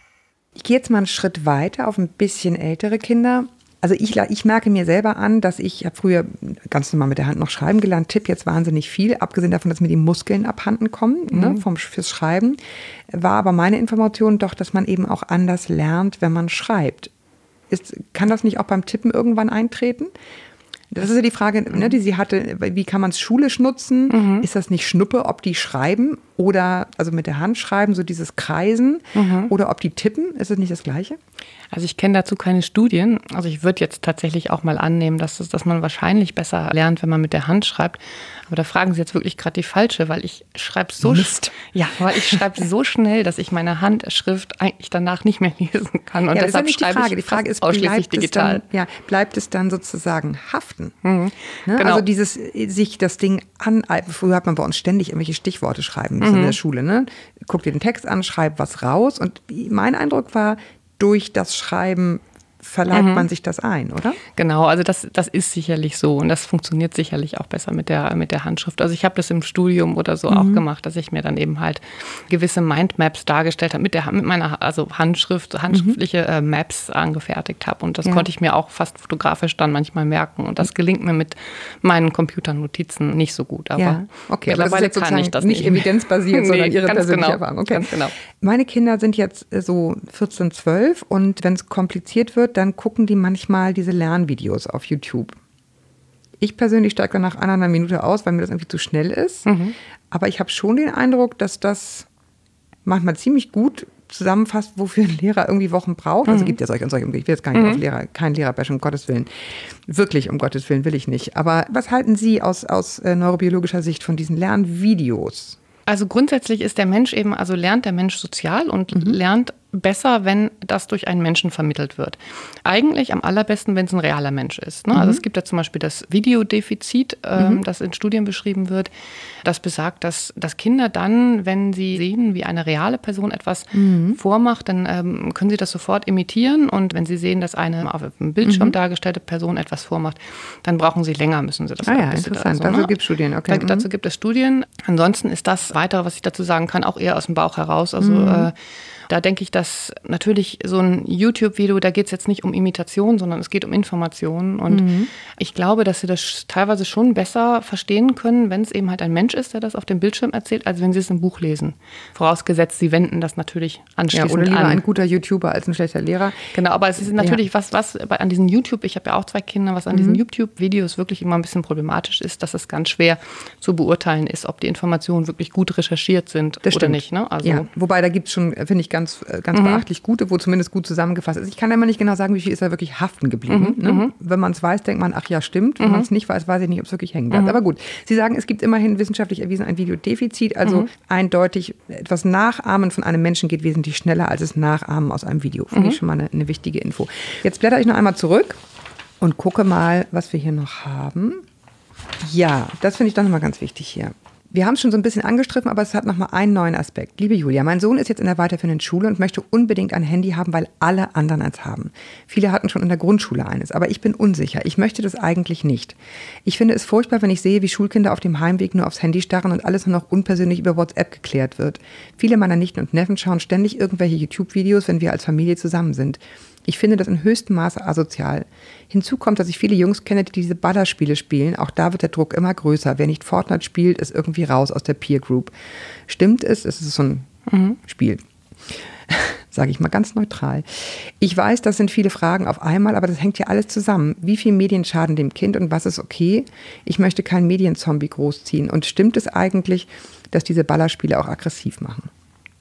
Ich gehe jetzt mal einen Schritt weiter auf ein bisschen ältere Kinder. Also ich, ich merke mir selber an, dass ich, ich habe früher ganz normal mit der Hand noch schreiben gelernt, tippe jetzt wahnsinnig viel, abgesehen davon, dass mir die Muskeln abhanden kommen mhm. ne, vom, fürs Schreiben, war aber meine Information doch, dass man eben auch anders lernt, wenn man schreibt. Ist, kann das nicht auch beim Tippen irgendwann eintreten? Das ist ja die Frage, ne, die sie hatte, wie kann man es schulisch nutzen? Mhm. Ist das nicht Schnuppe, ob die schreiben oder, also mit der Hand schreiben, so dieses Kreisen mhm. oder ob die tippen? Ist das nicht das Gleiche? Also ich kenne dazu keine Studien. Also ich würde jetzt tatsächlich auch mal annehmen, dass, das, dass man wahrscheinlich besser lernt, wenn man mit der Hand schreibt. Aber da fragen Sie jetzt wirklich gerade die falsche, weil ich schreibe so Mist. Ja, weil ich schreibe so schnell, dass ich meine Handschrift eigentlich danach nicht mehr lesen kann. Und ja, deshalb das ist ja nicht die Frage. Die Frage ist, ausschließlich digital. Dann, ja, bleibt es dann sozusagen haften? Mhm. Ne? Genau. Also dieses sich das Ding aneignen. Früher hat man bei uns ständig irgendwelche Stichworte schreiben müssen mhm. in der Schule. Ne? Guck dir den Text an, schreib was raus. Und mein Eindruck war, durch das Schreiben verleiht mhm. man sich das ein, oder? Genau, also das, das ist sicherlich so und das funktioniert sicherlich auch besser mit der, mit der Handschrift. Also ich habe das im Studium oder so mhm. auch gemacht, dass ich mir dann eben halt gewisse Mindmaps dargestellt habe, mit, der, mit meiner also Handschrift, handschriftliche mhm. äh, Maps angefertigt habe und das ja. konnte ich mir auch fast fotografisch dann manchmal merken und das gelingt mir mit meinen Computernotizen nicht so gut, aber ja. okay, mittlerweile aber das kann ich das nicht. Nicht evidenzbasiert, nee, sondern Ihre persönliche genau, Erfahrung. Okay. Ganz genau. Meine Kinder sind jetzt so vierzehn, zwölf und wenn es kompliziert wird, dann gucken die manchmal diese Lernvideos auf YouTube. Ich persönlich steige dann nach einer Minute aus, weil mir das irgendwie zu schnell ist. Mhm. Aber ich habe schon den Eindruck, dass das manchmal ziemlich gut zusammenfasst, wofür ein Lehrer irgendwie Wochen braucht. Mhm. Also gibt ja solche und solche. Ich will jetzt gar nicht mhm. auf Lehrer, kein Lehrer bashen, um Gottes Willen. Wirklich, um Gottes Willen will ich nicht. Aber was halten Sie aus, aus äh, neurobiologischer Sicht von diesen Lernvideos? Also grundsätzlich ist der Mensch eben, also lernt der Mensch sozial und mhm. lernt besser, wenn das durch einen Menschen vermittelt wird. Eigentlich am allerbesten, wenn es ein realer Mensch ist. Ne? Mhm. Also es gibt ja zum Beispiel das Videodefizit, ähm, mhm. das in Studien beschrieben wird. Das besagt, dass, dass Kinder dann, wenn sie sehen, wie eine reale Person etwas mhm. vormacht, dann ähm, können sie das sofort imitieren. Und wenn sie sehen, dass eine auf dem Bildschirm mhm. dargestellte Person etwas vormacht, dann brauchen sie länger, müssen sie das. Ah ja, interessant. Also, dazu gibt es Studien. Okay. Da, dazu gibt es Studien. Ansonsten ist das Weitere, was ich dazu sagen kann, auch eher aus dem Bauch heraus. Also mhm. äh, Da denke ich, dass natürlich so ein YouTube-Video, da geht es jetzt nicht um Imitation, sondern es geht um Informationen. Und mhm. ich glaube, dass sie das teilweise schon besser verstehen können, wenn es eben halt ein Mensch ist, der das auf dem Bildschirm erzählt, als wenn sie es im Buch lesen. Vorausgesetzt, sie wenden das natürlich anschließend ja, oder lieber an. ein guter YouTuber als ein schlechter Lehrer. Genau, aber es ist natürlich ja. was, was bei, an diesen YouTube, ich habe ja auch zwei Kinder, was an mhm. diesen YouTube-Videos wirklich immer ein bisschen problematisch ist, dass es ganz schwer zu beurteilen ist, ob die Informationen wirklich gut recherchiert sind das oder stimmt. nicht. Ne? Also ja. Wobei, da gibt es schon, finde ich, ganz, ganz mhm. beachtlich gute, wo zumindest gut zusammengefasst ist. Ich kann immer nicht genau sagen, wie viel ist da wirklich haften geblieben. Mhm. Ne? Mhm. Wenn man es weiß, denkt man, ach ja, stimmt. Wenn mhm. man es nicht weiß, weiß ich nicht, ob es wirklich hängen bleibt. Mhm. Aber gut, Sie sagen, es gibt immerhin wissenschaftlich erwiesen ein Videodefizit, also mhm. eindeutig etwas Nachahmen von einem Menschen geht wesentlich schneller als es Nachahmen aus einem Video. Finde mhm. ich schon mal eine, eine wichtige Info. Jetzt blätter ich noch einmal zurück und gucke mal, was wir hier noch haben. Ja, das finde ich doch nochmal ganz wichtig hier. Wir haben es schon so ein bisschen angestriffen, aber es hat nochmal einen neuen Aspekt. Liebe Julia, mein Sohn ist jetzt in der weiterführenden Schule und möchte unbedingt ein Handy haben, weil alle anderen eins haben. Viele hatten schon in der Grundschule eines, aber ich bin unsicher. Ich möchte das eigentlich nicht. Ich finde es furchtbar, wenn ich sehe, wie Schulkinder auf dem Heimweg nur aufs Handy starren und alles nur noch unpersönlich über WhatsApp geklärt wird. Viele meiner Nichten und Neffen schauen ständig irgendwelche YouTube-Videos, wenn wir als Familie zusammen sind. Ich finde das in höchstem Maße asozial. Hinzu kommt, dass ich viele Jungs kenne, die diese Ballerspiele spielen. Auch da wird der Druck immer größer. Wer nicht Fortnite spielt, ist irgendwie raus aus der Peer Group. Stimmt es? Es ist so ein mhm. Spiel. Sage ich mal ganz neutral. Ich weiß, das sind viele Fragen auf einmal, aber das hängt ja alles zusammen. Wie viel Medien schaden dem Kind und was ist okay? Ich möchte keinen Medienzombie großziehen. Und stimmt es eigentlich, dass diese Ballerspiele auch aggressiv machen?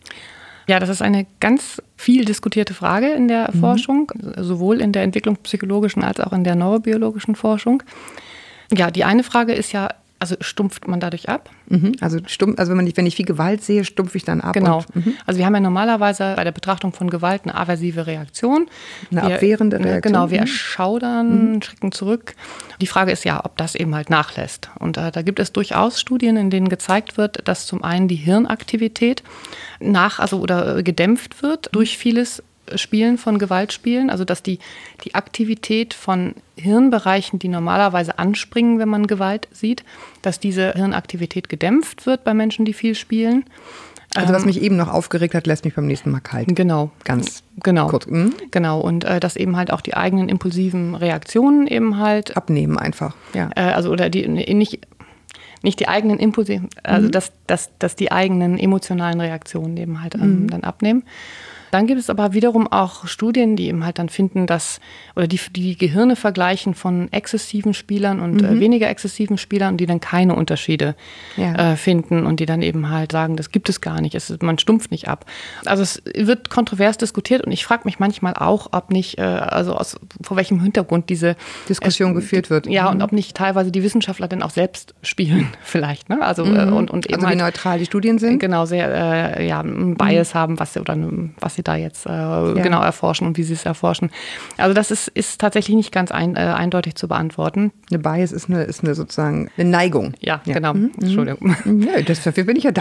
Ja, das ist eine ganz viel diskutierte Frage in der mhm. Forschung, sowohl in der entwicklungspsychologischen als auch in der neurobiologischen Forschung. Ja, die eine Frage ist ja, also stumpft man dadurch ab? Mhm. Also, stumpf, also wenn ich, wenn ich viel Gewalt sehe, stumpfe ich dann ab? Genau. Und, mhm. Also wir haben ja normalerweise bei der Betrachtung von Gewalt eine aversive Reaktion. Eine wir, abwehrende Reaktion? Genau, wir erschaudern, mhm. schrecken zurück. Die Frage ist ja, ob das eben halt nachlässt. Und äh, da gibt es durchaus Studien, in denen gezeigt wird, dass zum einen die Hirnaktivität nach, also oder gedämpft wird durch vieles Spielen von Gewaltspielen, also dass die, die Aktivität von Hirnbereichen, die normalerweise anspringen, wenn man Gewalt sieht, dass diese Hirnaktivität gedämpft wird bei Menschen, die viel spielen. Also was mich eben noch aufgeregt hat, lässt mich beim nächsten Mal kalt. Genau. Ganz genau. kurz. Mhm. Genau, und äh, dass eben halt auch die eigenen impulsiven Reaktionen eben halt abnehmen einfach. Ja. Äh, also oder die nicht nicht die eigenen Impulse, also mhm. dass, dass, dass die eigenen emotionalen Reaktionen eben halt ähm, mhm. dann abnehmen. Dann gibt es aber wiederum auch Studien, die eben halt dann finden, dass, oder die die Gehirne vergleichen von exzessiven Spielern und mhm. äh, weniger exzessiven Spielern, die dann keine Unterschiede ja. äh, finden und die dann eben halt sagen, das gibt es gar nicht, es ist, man stumpft nicht ab. Also es wird kontrovers diskutiert und ich frage mich manchmal auch, ob nicht, äh, also aus, vor welchem Hintergrund diese Diskussion äh, geführt wird. Ja, mhm. und ob nicht teilweise die Wissenschaftler denn auch selbst spielen vielleicht. Ne? Also, mhm. äh, und, und eben also wie halt, neutral die Studien sind? Genau, sehr äh, ja, einen Bias mhm. haben, was sie, oder eine, was sie da jetzt äh, ja. genau erforschen und wie sie es erforschen. Also das ist, ist tatsächlich nicht ganz ein, äh, eindeutig zu beantworten. Eine Bias ist eine, ist eine sozusagen eine Neigung. Ja, ja. genau. Mhm. Entschuldigung. Ja, das, dafür bin ich ja da.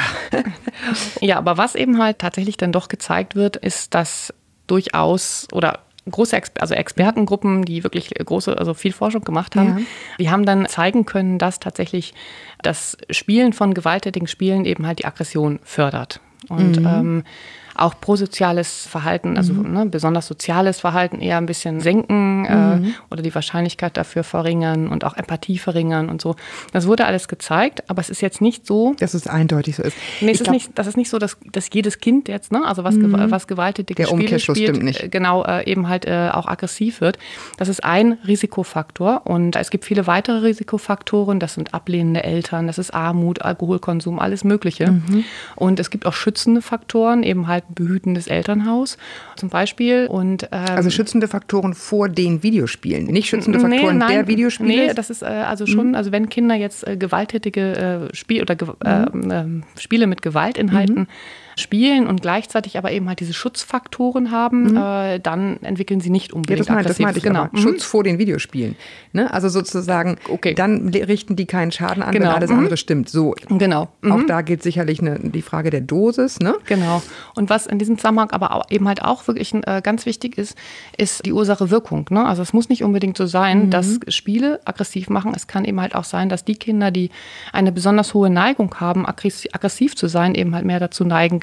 Ja, aber was eben halt tatsächlich dann doch gezeigt wird, ist, dass durchaus oder große Exper- also Expertengruppen, die wirklich große, also viel Forschung gemacht haben, ja. die haben dann zeigen können, dass tatsächlich das Spielen von gewalttätigen Spielen eben halt die Aggression fördert. Und mhm. ähm, auch prosoziales Verhalten, also mhm. ne, besonders soziales Verhalten eher ein bisschen senken mhm. äh, oder die Wahrscheinlichkeit dafür verringern und auch Empathie verringern und so. Das wurde alles gezeigt, aber es ist jetzt nicht so, dass es eindeutig so ist. Nee, es ist nicht, das ist nicht so, dass, dass jedes Kind jetzt, ne, also was, mhm. was gewalttätige Spiele spielt, stimmt nicht. genau äh, eben halt äh, auch aggressiv wird. Das ist ein Risikofaktor und es gibt viele weitere Risikofaktoren. Das sind ablehnende Eltern, das ist Armut, Alkoholkonsum, alles Mögliche. Mhm. Und es gibt auch schützende Faktoren, eben halt behütendes Elternhaus zum Beispiel. Und, ähm, also schützende Faktoren vor den Videospielen, nicht schützende Faktoren nee, nein, der Videospiele? Nee, das ist äh, also schon, mhm. also wenn Kinder jetzt äh, gewalttätige äh, Spiel oder ge- mhm. äh, äh, Spiele mit Gewaltinhalten mhm. spielen und gleichzeitig aber eben halt diese Schutzfaktoren haben, mhm. äh, dann entwickeln sie nicht unbedingt ja, das meinte, das meinte ich genau. Mhm. Schutz vor den Videospielen. Ne? Also sozusagen, okay. dann richten die keinen Schaden an, genau. wenn alles mhm. andere stimmt. So. Genau. Mhm. Auch da gilt sicherlich eine, die Frage der Dosis. Ne? Genau. Und was in diesem Zusammenhang aber auch, eben halt auch wirklich äh, ganz wichtig ist, ist die Ursache-Wirkung. Ne? Also es muss nicht unbedingt so sein, mhm. dass Spiele aggressiv machen. Es kann eben halt auch sein, dass die Kinder, die eine besonders hohe Neigung haben, aggressiv, aggressiv zu sein, eben halt mehr dazu neigen,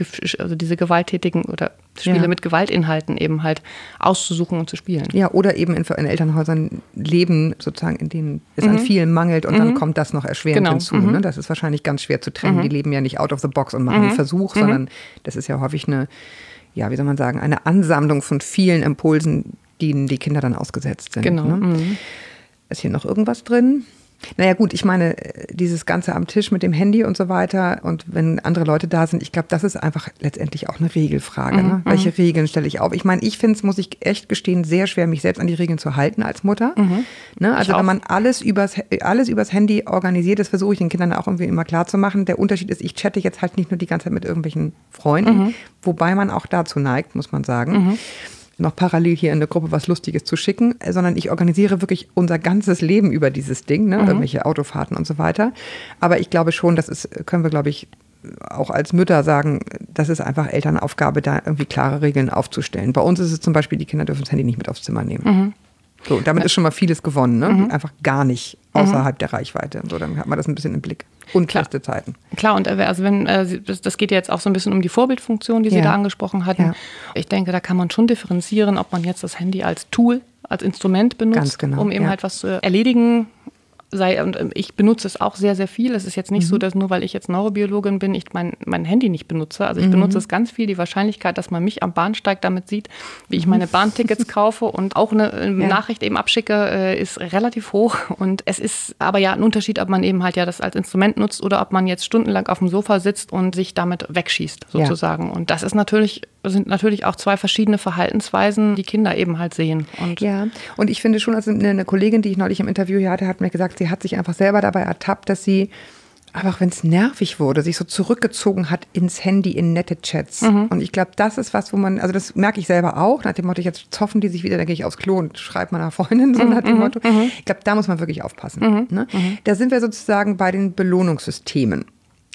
also diese gewalttätigen oder Spiele Ja. mit Gewaltinhalten eben halt auszusuchen und zu spielen. Ja, oder eben in, in Elternhäusern leben, sozusagen, in denen es an vielen mangelt und dann kommt das noch erschwerend Genau. hinzu. Mhm. Ne? Das ist wahrscheinlich ganz schwer zu trennen. Die leben ja nicht out of the box und machen einen Versuch, sondern das ist ja häufig eine, ja, wie soll man sagen, eine Ansammlung von vielen Impulsen, denen die Kinder dann ausgesetzt sind. Genau. Ne? Mhm. Ist hier noch irgendwas drin? Naja gut, ich meine, dieses Ganze am Tisch mit dem Handy und so weiter und wenn andere Leute da sind, ich glaube, das ist einfach letztendlich auch eine Regelfrage. Mhm. Ne? Welche Regeln stelle ich auf? Ich meine, ich finde es, muss ich echt gestehen, sehr schwer, mich selbst an die Regeln zu halten als Mutter. Mhm. Ne? Also Ich auch. wenn man alles übers, alles übers Handy organisiert, das versuche ich den Kindern auch irgendwie immer klar zu machen. Der Unterschied ist, ich chatte jetzt halt nicht nur die ganze Zeit mit irgendwelchen Freunden, Mhm. wobei man auch dazu neigt, muss man sagen. Noch parallel hier in der Gruppe was Lustiges zu schicken, sondern ich organisiere wirklich unser ganzes Leben über dieses Ding, ne? Irgendwelche Autofahrten und so weiter. Aber ich glaube schon, das ist, können wir, glaube ich, auch als Mütter sagen, das ist einfach Elternaufgabe, da irgendwie klare Regeln aufzustellen. Bei uns ist es zum Beispiel, die Kinder dürfen das Handy nicht mit aufs Zimmer nehmen. Mhm. So, und damit ist schon mal vieles gewonnen, ne? Einfach gar nicht außerhalb der Reichweite. So, dann hat man das ein bisschen im Blick. Und Klar. feste Zeiten. Klar, und äh, also wenn äh, Sie- das, das geht ja jetzt auch so ein bisschen um die Vorbildfunktion, die Sie Ja. da angesprochen hatten. Ja. Ich denke, da kann man schon differenzieren, ob man jetzt das Handy als Tool, als Instrument benutzt, Ganz genau, um eben ja. halt was zu erledigen. Sei, und ähm, ich benutze es auch sehr, sehr viel. Es ist jetzt nicht so, dass nur weil ich jetzt Neurobiologin bin, ich mein, mein Handy nicht benutze. Also ich benutze es ganz viel. Die Wahrscheinlichkeit, dass man mich am Bahnsteig damit sieht, wie ich meine Bahntickets kaufe und auch eine äh, Ja. Nachricht eben abschicke, äh, ist relativ hoch. Und es ist aber ja ein Unterschied, ob man eben halt ja das als Instrument nutzt oder ob man jetzt stundenlang auf dem Sofa sitzt und sich damit wegschießt, Ja. sozusagen. Und das ist natürlich, sind natürlich auch zwei verschiedene Verhaltensweisen, die Kinder eben halt sehen. Und Ja, und ich finde schon, also eine, eine Kollegin, die ich neulich im Interview hier hatte, hat mir gesagt, sie hat sich einfach selber dabei ertappt, dass sie, einfach wenn es nervig wurde, sich so zurückgezogen hat ins Handy, in nette Chats. Und ich glaube, das ist was, wo man, also das merke ich selber auch, nach dem Motto, jetzt zoffen die sich wieder, dann gehe ich aufs Klo und schreibe meiner Freundin, so nach dem Motto. Ich glaube, da muss man wirklich aufpassen. Ne? Da sind wir sozusagen bei den Belohnungssystemen.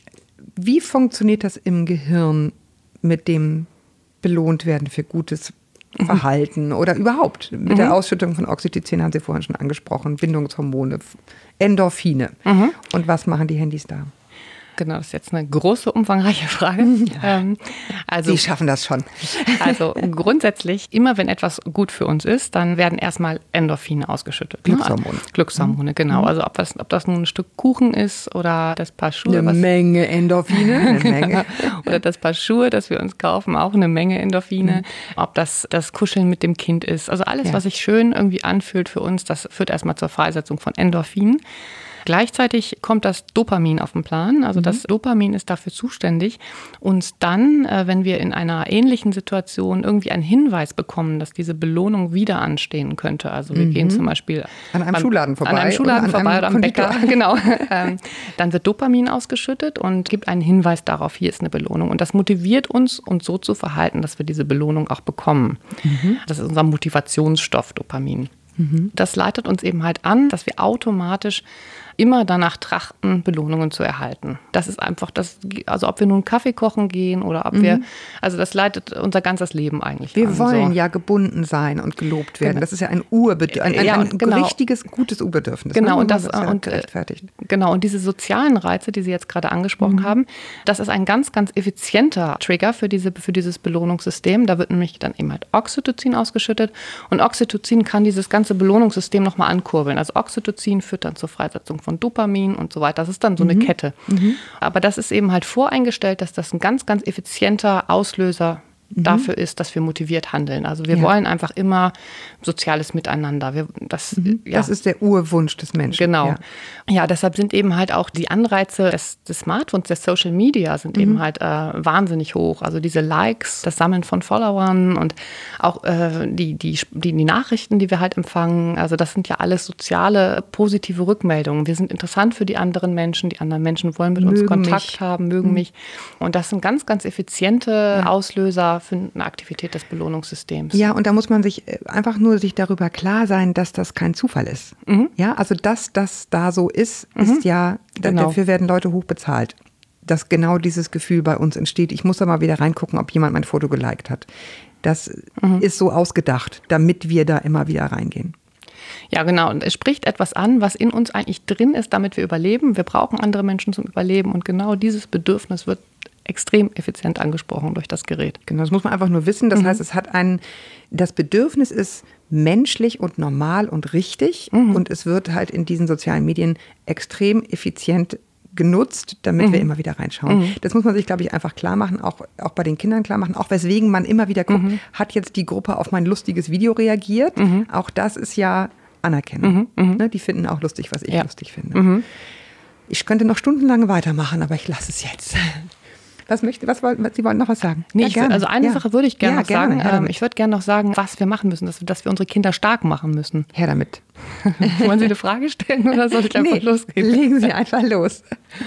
Wie funktioniert das im Gehirn mit dem belohnt werden für gutes Verhalten oder überhaupt mit der Ausschüttung von Oxytocin, haben Sie vorhin schon angesprochen, Bindungshormone, Endorphine. Und was machen die Handys da? genau, das ist jetzt eine große, umfangreiche Frage. Ähm, also, Sie schaffen das schon. Also grundsätzlich, immer wenn etwas gut für uns ist, dann werden erstmal Endorphine ausgeschüttet. ne? Glückshormone. Glückshormone, genau. Also ob das, ob das nun ein Stück Kuchen ist oder das Paar Schuhe, Eine was, Menge Endorphine. Eine Menge. oder das Paar Schuhe, das wir uns kaufen, auch eine Menge Endorphine. Ob das das Kuscheln mit dem Kind ist. Also alles, Ja. was sich schön irgendwie anfühlt für uns, das führt erstmal zur Freisetzung von Endorphinen. Gleichzeitig kommt das Dopamin auf den Plan. Also das Dopamin ist dafür zuständig, uns dann, äh, wenn wir in einer ähnlichen Situation irgendwie einen Hinweis bekommen, dass diese Belohnung wieder anstehen könnte. Also wir gehen zum Beispiel An einem Schuhladen vorbei An einem Schuhladen oder an vorbei einem oder am Konditor. Bäcker. Genau. ähm, dann wird Dopamin ausgeschüttet und gibt einen Hinweis darauf, hier ist eine Belohnung. Und das motiviert uns, uns so zu verhalten, dass wir diese Belohnung auch bekommen. Das ist unser Motivationsstoff, Dopamin. Das leitet uns eben halt an, dass wir automatisch immer danach trachten, Belohnungen zu erhalten. Das ist einfach das, also ob wir nun Kaffee kochen gehen oder ob wir, also das leitet unser ganzes Leben eigentlich Wir an. wollen so. ja gebunden sein und gelobt werden. Das ist ja ein Urbedürfnis, ein, ein, Ja, ein genau. richtiges, gutes Urbedürfnis. Genau, ne? und das, ist ja und, äh, gerechtfertigt. genau, und diese sozialen Reize, die Sie jetzt gerade angesprochen haben, das ist ein ganz, ganz effizienter Trigger für, diese, für dieses Belohnungssystem. Da wird nämlich dann eben halt Oxytocin ausgeschüttet und Oxytocin kann dieses ganze Belohnungssystem nochmal ankurbeln. Also Oxytocin führt dann zur Freisetzung von Dopamin und so weiter. Das ist dann so eine Kette. Aber das ist eben halt voreingestellt, dass das ein ganz, ganz effizienter Auslöser dafür ist, dass wir motiviert handeln. Also wir Ja. wollen einfach immer soziales Miteinander. Wir, das, ja. Das ist der Urwunsch des Menschen. Genau. Ja. Ja. deshalb sind eben halt auch die Anreize des, des Smartphones, der Social Media sind eben halt äh, wahnsinnig hoch. Also diese Likes, das Sammeln von Followern und auch äh, die, die, die, die Nachrichten, die wir halt empfangen. Also das sind ja alles soziale, positive Rückmeldungen. Wir sind interessant für die anderen Menschen. Die anderen Menschen wollen mit uns Mögen Kontakt mich. haben, mögen mich. Und das sind ganz, ganz effiziente Auslöser für eine Aktivität des Belohnungssystems. Ja, und da muss man sich äh, einfach nur sich darüber klar sein, dass das kein Zufall ist. Ja, also dass das da so ist, ist ja, da, Genau. dafür werden Leute hoch bezahlt. Dass genau dieses Gefühl bei uns entsteht. Ich muss da mal wieder reingucken, ob jemand mein Foto geliked hat. Das ist so ausgedacht, damit wir da immer wieder reingehen. Ja, genau. Und es spricht etwas an, was in uns eigentlich drin ist, damit wir überleben. Wir brauchen andere Menschen zum Überleben. Und genau dieses Bedürfnis wird extrem effizient angesprochen durch das Gerät. Genau, das muss man einfach nur wissen. Das mhm. heißt, es hat ein, das Bedürfnis ist menschlich und normal und richtig. Mhm. Und es wird halt in diesen sozialen Medien extrem effizient genutzt, damit mhm. wir immer wieder reinschauen. Mhm. Das muss man sich, glaube ich, einfach klar machen, auch, auch bei den Kindern klar machen, auch weswegen man immer wieder guckt, mhm. hat jetzt die Gruppe auf mein lustiges Video reagiert? Mhm. Auch das ist ja Anerkennung. Mhm. Ne, die finden auch lustig, was ich ja. lustig finde. Mhm. Ich könnte noch stundenlang weitermachen, aber ich lasse es jetzt. Was möchte, was wollen, Sie wollen noch was sagen? Nee, ja, ich, also eine ja. Sache würde ich gerne ja, noch gerne, sagen. Ähm, ich würde gerne noch sagen, was wir machen müssen, dass wir, dass wir unsere Kinder stark machen müssen. Her damit. Wollen Sie eine Frage stellen oder soll ich einfach nee, losgehen? Legen Sie einfach los.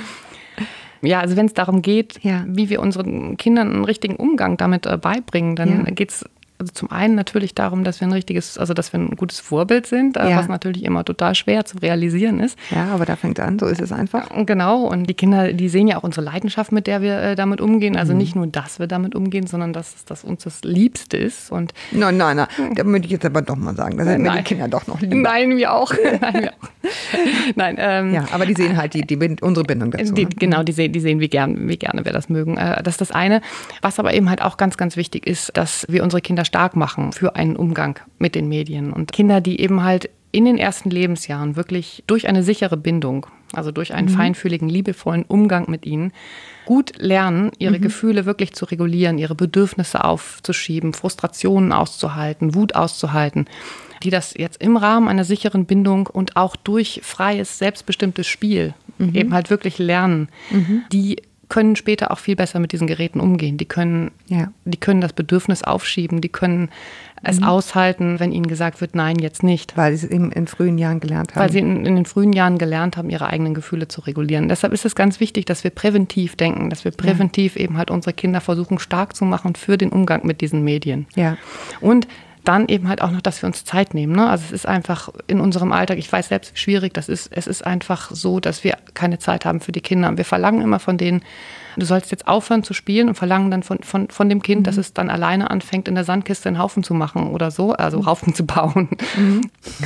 Ja, also wenn es darum geht, ja. wie wir unseren Kindern einen richtigen Umgang damit äh, beibringen, dann ja. geht es also zum einen natürlich darum, dass wir ein richtiges, also dass wir ein gutes Vorbild sind, ja. was natürlich immer total schwer zu realisieren ist. Ja, aber da fängt es an, so ist es einfach. Genau, und die Kinder, die sehen ja auch unsere Leidenschaft, mit der wir äh, damit umgehen. Also mhm. nicht nur, dass wir damit umgehen, sondern dass das uns das Liebste ist. Und nein, nein, nein, da würde ich jetzt aber doch mal sagen, das sind mir die Kinder doch noch lieber. Nein, wir auch. Nein, wir auch. Nein, ähm, ja, aber die sehen halt die, die, unsere Bindung dazu. Die, ne? Genau, die sehen, die sehen wie, gern, wie gerne wir das mögen. Das ist das eine. Was aber eben halt auch ganz, ganz wichtig ist, dass wir unsere Kinder stark machen für einen Umgang mit den Medien. Und Kinder, die eben halt in den ersten Lebensjahren wirklich durch eine sichere Bindung, also durch einen mhm. feinfühligen, liebevollen Umgang mit ihnen, gut lernen, ihre mhm. Gefühle wirklich zu regulieren, ihre Bedürfnisse aufzuschieben, Frustrationen auszuhalten, Wut auszuhalten, die das jetzt im Rahmen einer sicheren Bindung und auch durch freies, selbstbestimmtes Spiel mhm. eben halt wirklich lernen, mhm. die können später auch viel besser mit diesen Geräten umgehen. Die können, ja. die können das Bedürfnis aufschieben, die können es mhm. aushalten, wenn ihnen gesagt wird, nein, jetzt nicht. Weil sie es in, in frühen Jahren gelernt haben. Weil sie in, in den frühen Jahren gelernt haben, ihre eigenen Gefühle zu regulieren. Deshalb ist es ganz wichtig, dass wir präventiv denken, dass wir präventiv ja. eben halt unsere Kinder versuchen, stark zu machen für den Umgang mit diesen Medien. Ja. Und dann eben halt auch noch, dass wir uns Zeit nehmen. Ne? Also es ist einfach in unserem Alltag, ich weiß selbst, wie schwierig das ist, es ist einfach so, dass wir keine Zeit haben für die Kinder. Und wir verlangen immer von denen, du sollst jetzt aufhören zu spielen und verlangen dann von, von, von dem Kind, mhm. dass es dann alleine anfängt, in der Sandkiste einen Haufen zu machen oder so, also mhm. Haufen zu bauen. Mhm.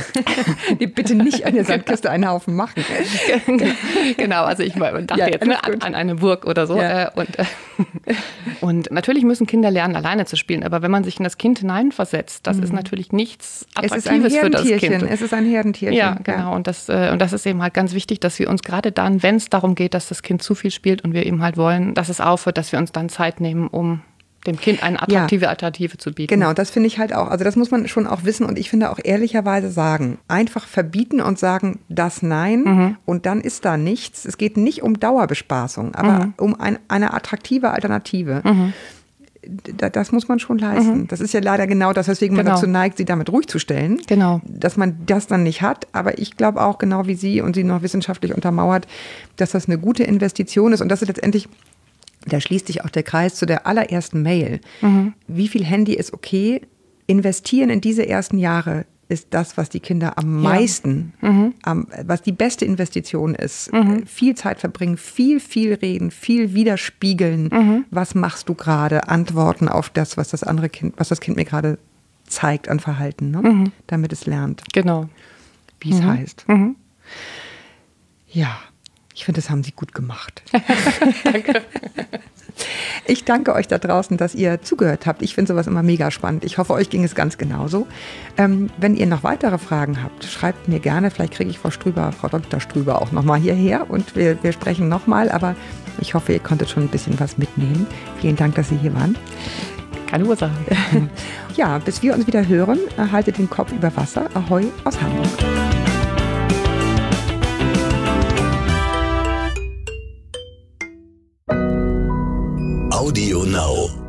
Die bitte nicht an der Sandkiste einen Haufen machen. Genau, also ich dachte ja, jetzt ne, an, an eine Burg oder so. Ja. Und, und natürlich müssen Kinder lernen, alleine zu spielen, aber wenn man sich in das Kind hineinversetzt, das mhm. ist natürlich nichts Attraktives für das Kind. Es ist ein Herdentierchen. Ja, genau. Ja. Und, das, und das ist eben halt ganz wichtig, dass wir uns gerade dann, wenn es darum geht, dass das Kind zu viel spielt und wir eben halt wollen, dass es aufhört, dass wir uns dann Zeit nehmen, um dem Kind eine attraktive ja. Alternative zu bieten. Genau, das finde ich halt auch. Also das muss man schon auch wissen und ich finde auch ehrlicherweise sagen. Einfach verbieten und sagen, das nein mhm. und dann ist da nichts. Es geht nicht um Dauerbespaßung, aber mhm. um ein, eine attraktive Alternative. Mhm. Das muss man schon leisten. Mhm. Das ist ja leider genau das, weswegen genau. man dazu neigt, sie damit ruhig zu stellen. Genau. Dass man das dann nicht hat. Aber ich glaube auch, genau wie Sie und Sie noch wissenschaftlich untermauert, dass das eine gute Investition ist und dass es letztendlich, da schließt sich auch der Kreis zu der allerersten Mail. Mhm. Wie viel Handy ist okay? Investieren in diese ersten Jahre ist das, was die Kinder am ja. meisten, mhm. am, was die beste Investition ist. Mhm. Viel Zeit verbringen, viel, viel reden, viel widerspiegeln. Mhm. Was machst du gerade? Antworten auf das, was das andere Kind, was das Kind mir gerade zeigt an Verhalten, ne? Mhm. Damit es lernt. Genau. Wie es mhm. heißt. Mhm. Ja, ich finde, das haben Sie gut gemacht. Danke. Ich danke euch da draußen, dass ihr zugehört habt. Ich finde sowas immer mega spannend. Ich hoffe, euch ging es ganz genauso. Ähm, wenn ihr noch weitere Fragen habt, schreibt mir gerne. Vielleicht kriege ich Frau Strüber, Frau Doktor Strüber auch nochmal hierher und wir, wir sprechen nochmal. Aber ich hoffe, ihr konntet schon ein bisschen was mitnehmen. Vielen Dank, dass Sie hier waren. Keine Ursache. Ja, bis wir uns wieder hören, haltet den Kopf über Wasser. Ahoi aus Hamburg. Audio Now.